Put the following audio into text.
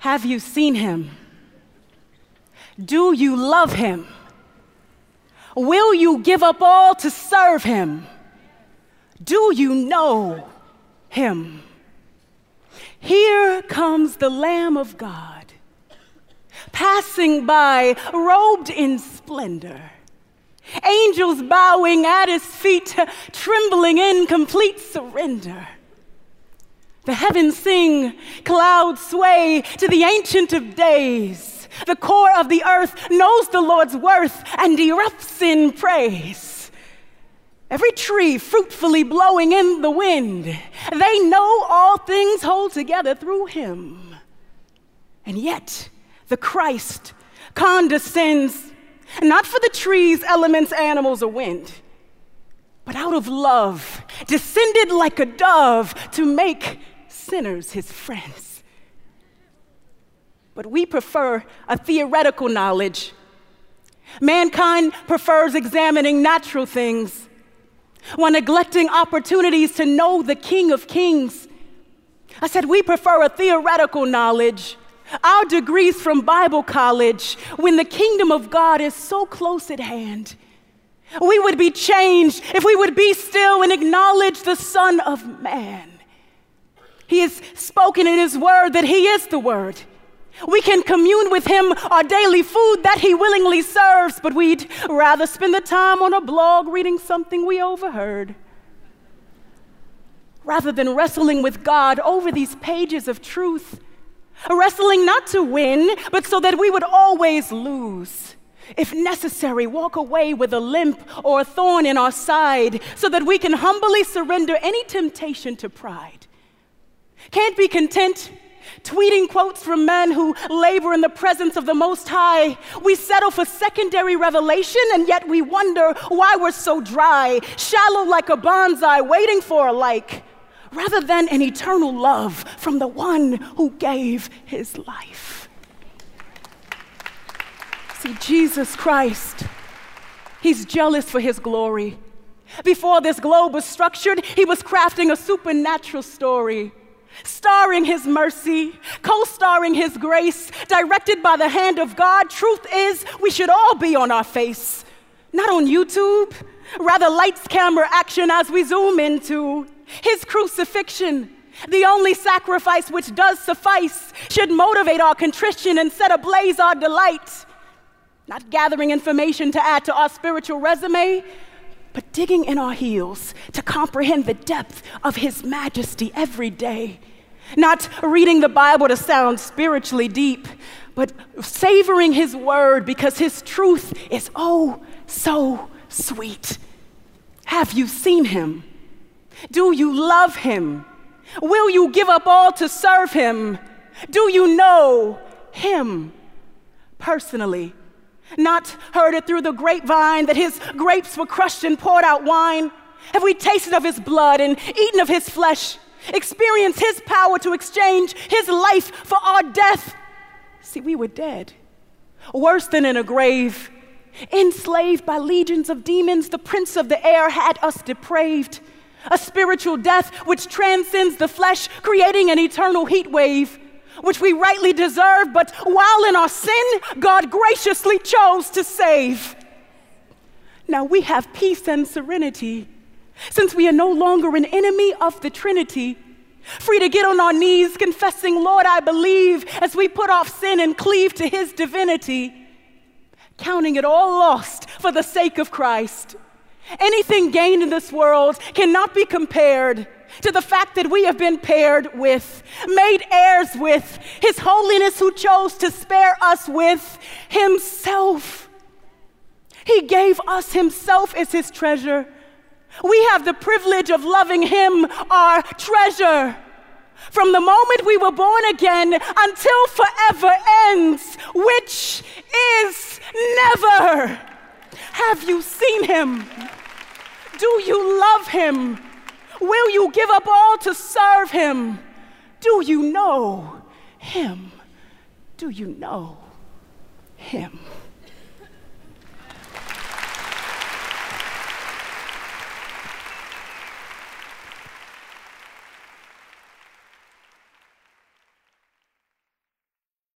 Have you seen him? Do you love him? Will you give up all to serve him? Do you know him? Here comes the Lamb of God, passing by, robed in splendor. Angels bowing at his feet, trembling in complete surrender. The heavens sing, clouds sway to the Ancient of Days. The core of the earth knows the Lord's worth and erupts in praise. Every tree fruitfully blowing in the wind, they know all things hold together through him. And yet, the Christ condescends, not for the trees, elements, animals, or wind, but out of love, descended like a dove to make sinners his friends. But we prefer a theoretical knowledge. Mankind prefers examining natural things while neglecting opportunities to know the King of Kings. I said we prefer a theoretical knowledge, our degrees from Bible college, when the kingdom of God is so close at hand. We would be changed if we would be still and acknowledge the Son of Man. He has spoken in his word that he is the word. We can commune with him, our daily food that he willingly serves, but we'd rather spend the time on a blog reading something we overheard, rather than wrestling with God over these pages of truth, wrestling not to win, but so that we would always lose. If necessary, walk away with a limp or a thorn in our side so that we can humbly surrender any temptation to pride. Can't be content tweeting quotes from men who labor in the presence of the Most High. We settle for secondary revelation, and yet we wonder why we're so dry, shallow like a bonsai, waiting for a like, rather than an eternal love from the one who gave his life. See, Jesus Christ, he's jealous for his glory. Before this globe was structured, he was crafting a supernatural story, starring his mercy, co-starring his grace, directed by the hand of God. Truth is, we should all be on our face, not on YouTube, rather lights, camera, action as we zoom into his crucifixion. The only sacrifice which does suffice should motivate our contrition and set ablaze our delight. Not gathering information to add to our spiritual resume, but digging in our heels to comprehend the depth of his majesty every day. Not reading the Bible to sound spiritually deep, but savoring his word because his truth is oh so sweet. Have you seen him? Do you love him? Will you give up all to serve him? Do you know him personally? Not heard it through the grapevine that his grapes were crushed and poured out wine? Have we tasted of his blood and eaten of his flesh, experienced his power to exchange his life for our death? See, we were dead, worse than in a grave, enslaved by legions of demons. The prince of the air had us depraved, a spiritual death which transcends the flesh, creating an eternal heat wave, which we rightly deserve, but while in our sin, God graciously chose to save. Now we have peace and serenity, since we are no longer an enemy of the Trinity, free to get on our knees, confessing, Lord, I believe, as we put off sin and cleave to his divinity, counting it all lost for the sake of Christ. Anything gained in this world cannot be compared to the fact that we have been paired with, made heirs with, his holiness who chose to spare us with himself. He gave us himself as his treasure. We have the privilege of loving him, our treasure. From the moment we were born again until forever ends, which is never. Have you seen him? Do you love him? Will you give up all to serve him? Do you know him? Do you know him?